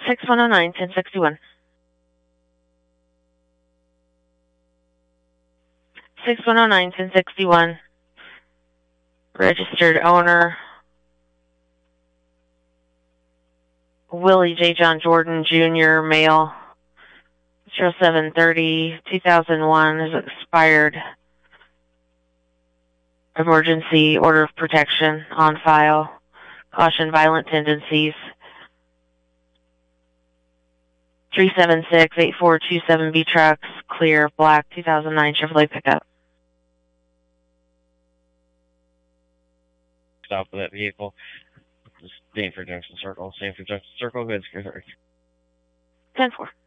6109-1061. 6109-1061. Registered owner, Willie J. John Jordan, Jr., male, 07/30/2001, is expired. Emergency order of protection on file. Caution violent tendencies. 376-8427B trucks, clear, black, 2009 Chevrolet pickup. Stop with that vehicle. Just Stanford Junction Circle. Stanford Junction Circle, good. 10-4.